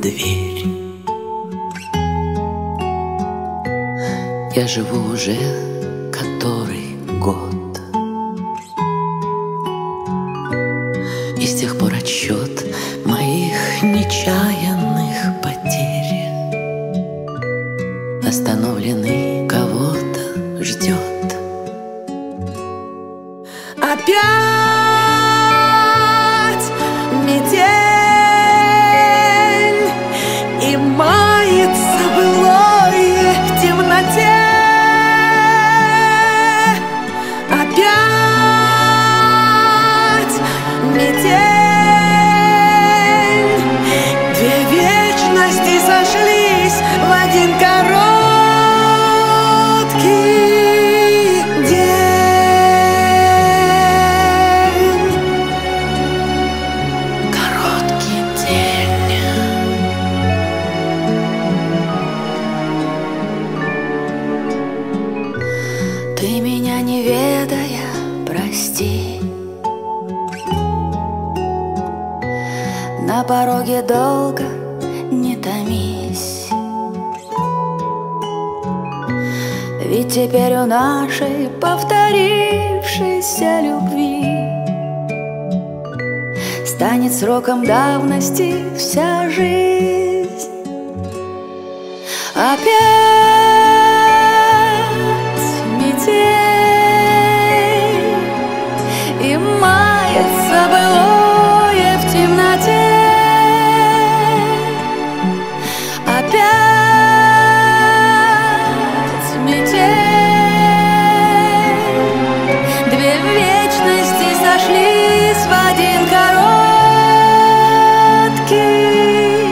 дверь. Я живу уже который год, и с тех пор отсчет моих нечаянных потерь остановленный кого-то ждет. Опять метель, и мается былое в темноте. Опять метель, две вечности сошлись в один короткий Ты меня не ведая, прости. На пороге долго не томись, ведь теперь у нашей повторившейся любви станет сроком давности вся жизнь. Опять и мается былое в темноте. Опять метель, две вечности сошлись в один короткий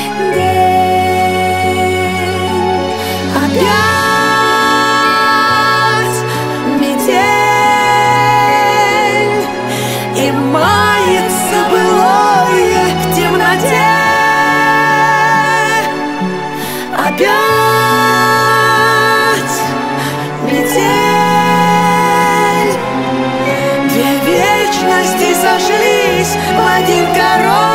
день. Опять метель, и мается былое в темноте. Опять метель, две вечности сошлись в один короткий